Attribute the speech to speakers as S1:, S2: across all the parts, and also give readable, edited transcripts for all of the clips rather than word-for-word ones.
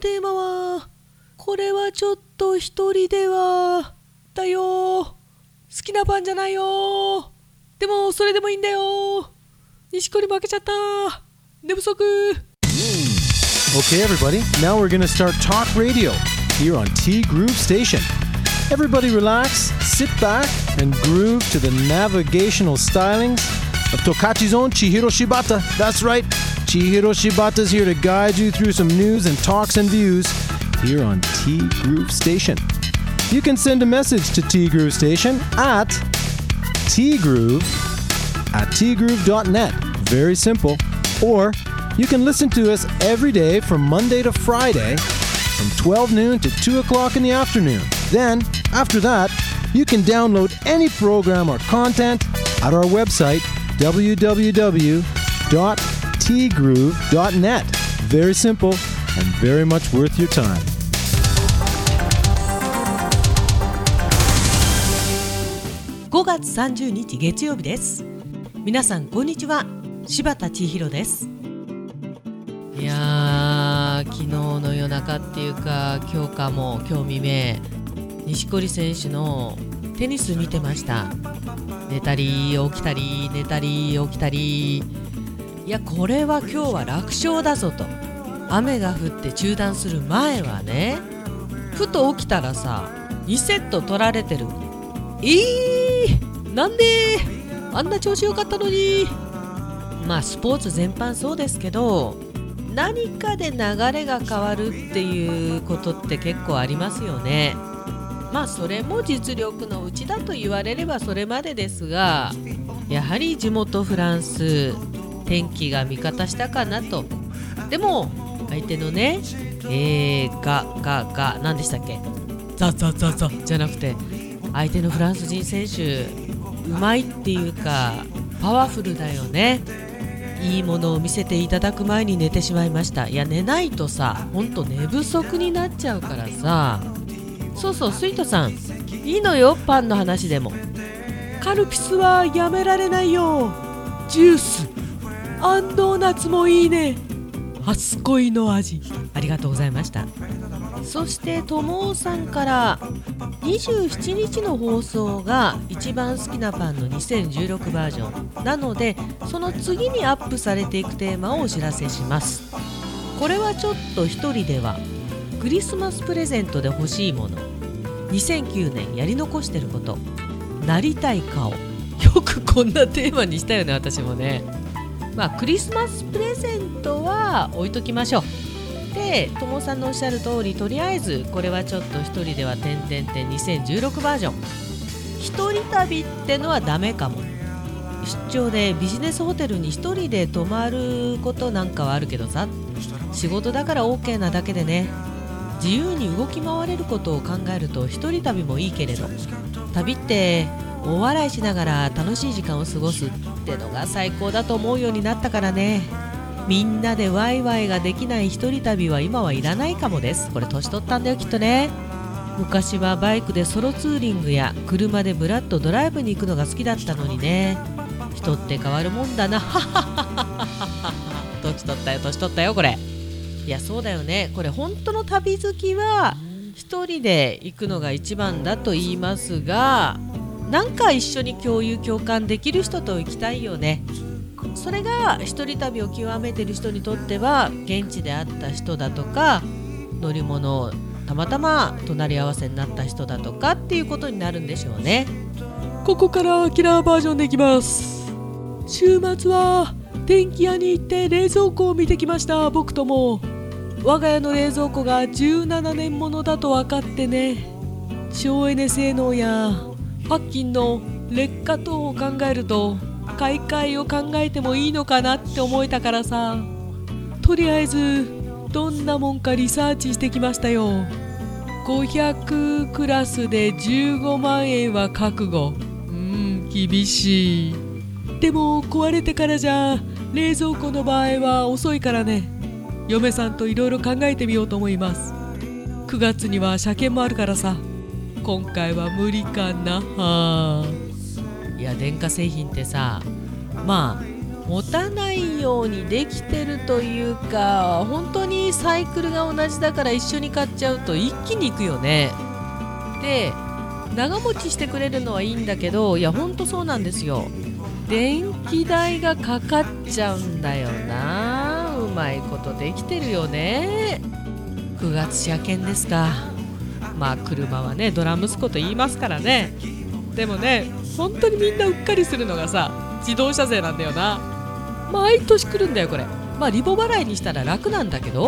S1: テーマはこれはちょっと一人ではだよ。好きなパンじゃないよ。でもそれでもいいんだよ。錦織負けちゃった。寝不足。
S2: Okay, everybody, now we're going to start talk radio here on T Groove Station. Everybody relax, sit back, and groove to the navigational stylings of Tokachi's own Chihiro Shibata. That's right, Chihiro Shibata's here to guide you through some news and talks and views here on T Groove Station. You can send a message to T Groove Station at tgroove@tgroove.net. Very simple. Or you can listen to us every day from Monday to Friday from 12 noon to 2 o'clock in the afternoon. Then, after that, you can download any program or content at our website, www.tgroove.net. Very simple and very much worth your time.
S1: 5月30日月曜日です。皆さんこんにちは。柴田千尋です。いやー、昨日の夜中っていうか今日かも今日未明、錦織選手のテニス見てました。寝たり起きたり寝たり起きたり。いや、これは今日は楽勝だぞと。雨が降って中断する前はね、ふと起きたらさ、2セット取られてる。なんであんな調子良かったのに。まあスポーツ全般そうですけど、何かで流れが変わるっていうことって結構ありますよね。まあそれも実力のうちだと言われればそれまでですが、やはり地元フランス、天気が味方したかなと。でも相手のね、何でしたっけ、ザじゃなくて、相手のフランス人選手うまいっていうかパワフルだよね。いいものを見せていただく前に寝てしまいました。いや、寝ないとさ、ほんと寝不足になっちゃうからさ。そうそう、スイートさんいいのよ、パンの話でも。カルピスはやめられないよ。ジュースアンドーナツもいいね。初恋の味。ありがとうございました。そしてともおさんから27日の放送が一番好きなパンの2016バージョンなので、その次にアップされていくテーマをお知らせします。これはちょっと一人ではクリスマスプレゼントで欲しいもの、2009年やり残してること、なりたい顔。よくこんなテーマにしたよね、私もね。まあクリスマスプレゼントは置いときましょう。で、ともさんのおっしゃる通り、とりあえずこれはちょっと一人では2016バージョン。一人旅ってのはダメかも。出張でビジネスホテルに一人で泊まることなんかはあるけどさ、仕事だから OK なだけでね、自由に動き回れることを考えると一人旅もいいけれど、旅って大笑いしながら楽しい時間を過ごすってのが最高だと思うようになったからね。みんなでワイワイができない一人旅は今はいらないかもです。これ年取ったんだよきっとね。昔はバイクでソロツーリングや車でブラッとドライブに行くのが好きだったのにね。人って変わるもんだな。年取ったよこれ。いや、そうだよね。これ本当の旅好きは一人で行くのが一番だと言いますが、なんか一緒に共感できる人と行きたいよね。それが一人旅を極めてる人にとっては、現地で会った人だとか、乗り物をたまたま隣り合わせになった人だとかっていうことになるんでしょうね。ここからキラーバージョンでいきます。週末は電気屋に行って冷蔵庫を見てきました。僕とも我が家の冷蔵庫が17年ものだと分かってね。省エネ性能やパッキンの劣化等を考えると、買い替えを考えてもいいのかなって思えたからさ、とりあえずどんなもんかリサーチしてきましたよ。500クラスで15万円は覚悟。厳しい。でも壊れてからじゃ冷蔵庫の場合は遅いからね。嫁さんといろいろ考えてみようと思います。9月には車検もあるからさ、今回は無理かな。いや、電化製品ってさ、まあ持たないようにできてるというか、本当にサイクルが同じだから一緒に買っちゃうと一気にいくよね。で、長持ちしてくれるのはいいんだけど、いや本当そうなんですよ。電気代がかかっちゃうんだよな。うまいことできてるよね。9月車検ですか。まあ車はねドラ息子と言いますからね。でもね、本当にみんなうっかりするのがさ、自動車税なんだよな。毎年来るんだよこれ。まあリボ払いにしたら楽なんだけど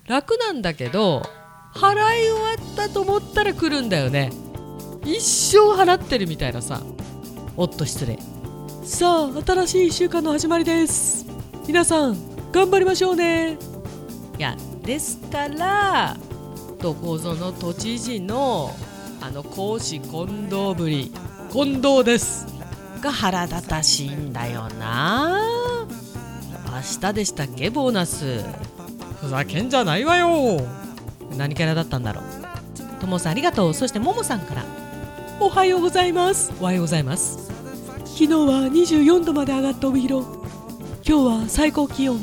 S1: 払い終わったと思ったら来るんだよね。一生払ってるみたいなさ。おっと失礼。さあ新しい1週間の始まりです。皆さん頑張りましょうね。いやですからどこぞの都知事の公私混同ぶり、混同ですが腹立たしいんだよな。明日でしたっけボーナス。ふざけんじゃないわよ。何キャラだったんだろう。ともさんありがとう。そしてももさんからおはようございます。おはようございます。昨日は24度まで上がった帯広。今日は最高気温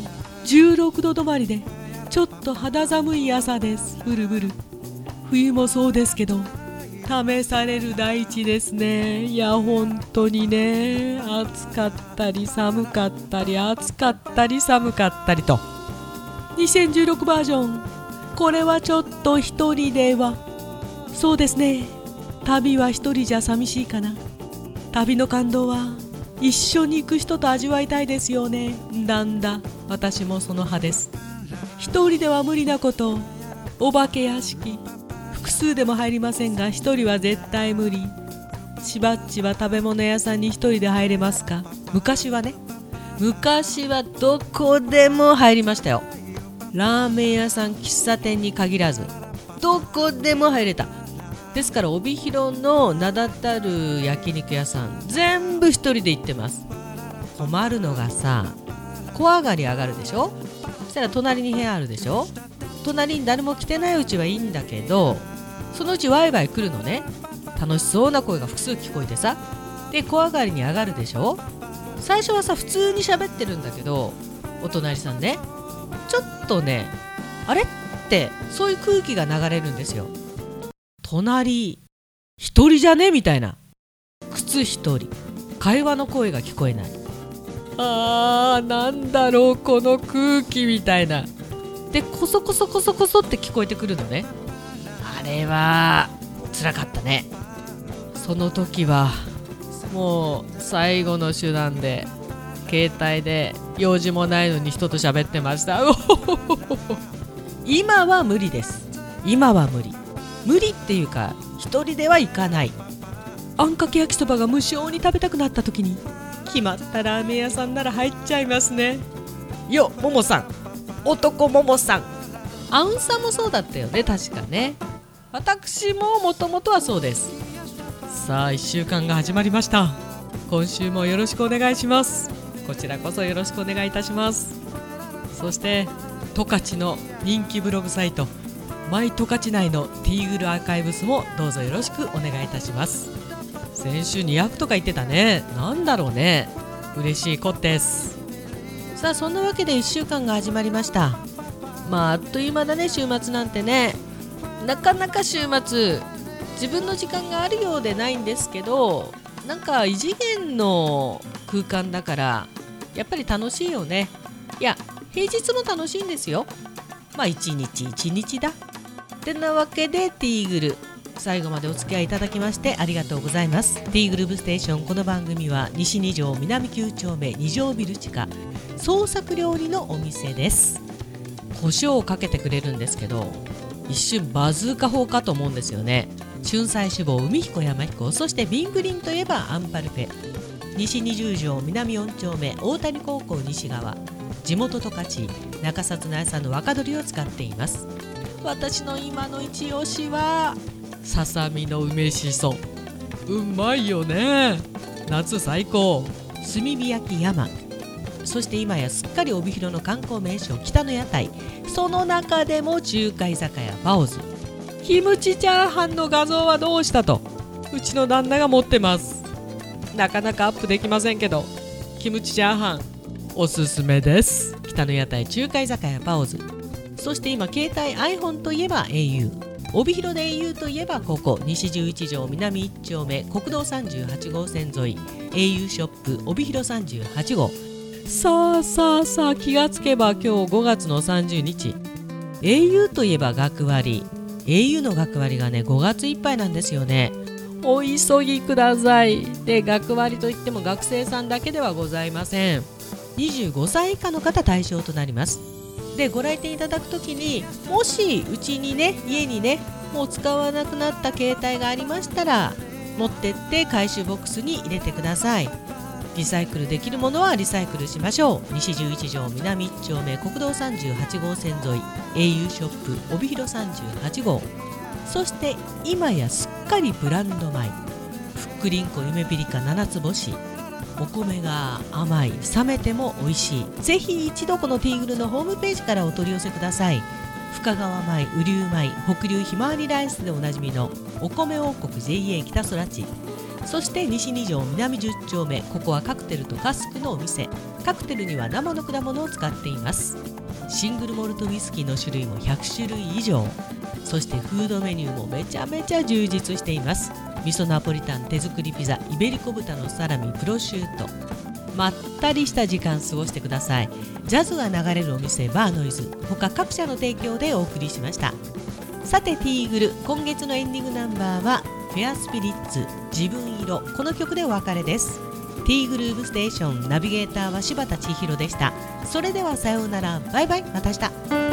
S1: 16度止まりでちょっと肌寒い朝です。ブルブル。冬もそうですけど試される大地ですね。いや本当にね、暑かったり寒かったり暑かったり寒かったりと。2016バージョン、これはちょっと一人では。そうですね、旅は一人じゃ寂しいかな。旅の感動は一緒に行く人と味わいたいですよね。なんだ、私もその派です。一人では無理なこと、お化け屋敷複数でも入りませんが一人は絶対無理。しばっちは食べ物屋さんに一人で入れますか？昔はね、昔はどこでも入りましたよ。ラーメン屋さん、喫茶店に限らずどこでも入れた。ですから帯広の名だたる焼肉屋さん全部一人で行ってます。困るのがさ、小上がり上がるでしょ。そしたら隣に部屋あるでしょ。隣に誰も来てないうちはいいんだけど、そのうちワイワイ来るのね。楽しそうな声が複数聞こえてさ。で小上がりに上がるでしょ。最初はさ普通に喋ってるんだけど、お隣さんねちょっとねあれってそういう空気が流れるんですよ。隣一人じゃねみたいな。靴一人、会話の声が聞こえない。なんだろうこの空気みたいな。でコソコソコソコソって聞こえてくるのね。あれは辛かったね。その時はもう最後の手段で携帯で用事もないのに人と喋ってました。今は無理です。今は無理っていうか一人では行かない。あんかけ焼きそばが無性に食べたくなった時に決まったラーメン屋さんなら入っちゃいますね。よももさん、男ももさん。アウンさんもそうだったよね確かね。私ももともとはそうです。さあ1週間が始まりました。今週もよろしくお願いします。こちらこそよろしくお願いいたします。そして十勝の人気ブログサイトマイ十勝内のティーグルアーカイブスもどうぞよろしくお願いいたします。先週200とか言ってたね。なんだろうね、嬉しいことです。さあそんなわけで1週間が始まりました。まああっという間だね週末なんてね。なかなか週末自分の時間があるようでないんですけど、なんか異次元の空間だからやっぱり楽しいよね。いや平日も楽しいんですよ。まあ一日一日だってなわけでティーグル最後までお付き合いいただきましてありがとうございます。ティーグルーブステーション、この番組は西2条南9丁目2条ビル地下創作料理のお店です。胡椒をかけてくれるんですけど一瞬バズーカ砲かと思うんですよね。春菜志望海彦山彦、そしてビングリンといえばアンパルフェ。西20条南4丁目大谷高校西側、地元十勝中札内産の若鶏を使っています。私の今の一押しはささみの梅しそ。うまいよね、夏最高。炭火焼き山、そして今やすっかり帯広の観光名所北の屋台、その中でも中華居酒屋バオズ。キムチチャーハンの画像はどうしたとうちの旦那が持ってます。なかなかアップできませんけど、キムチチャーハンおすすめです。北の屋台中華居酒屋パオズ。そして今携帯 iPhone といえば au、 帯広で au といえばここ西11条南1丁目国道38号線沿い au ショップ帯広38号。さあ気がつけば今日5月の30日、 au といえば学割、 au の学割がね5月いっぱいなんですよね。お急ぎください。で、学割といっても学生さんだけではございません。25歳以下の方対象となります。で、ご来店いただくときに、もしうちにね、家にね、もう使わなくなった携帯がありましたら持ってって回収ボックスに入れてください。リサイクルできるものはリサイクルしましょう。西11条南1丁目国道38号線沿い au ショップ帯広38号。そして今やすっかりブランド米ふっくりんこゆめぴりか7つ星。お米が甘い、冷めても美味しい。ぜひ一度このティーグルのホームページからお取り寄せください。深川米、雨竜米、北流ひまわりライスでおなじみのお米王国 JA 北空地。そして西2条南10丁目、ここはカクテルとカスクのお店。カクテルには生の果物を使っています。シングルモルトウイスキーの種類も100種類以上。そしてフードメニューもめちゃめちゃ充実しています。味噌ナポリタン、手作りピザ、イベリコ豚のサラミ、プロシュート。まったりした時間過ごしてください。ジャズが流れるお店バーノイズ、他各社の提供でお送りしました。さてティーグル、今月のエンディングナンバーはフェアスピリッツ、自分色、この曲でお別れです。ティーグルーブステーションナビゲーターは柴田千尋でした。それではさようなら、バイバイ、また明日。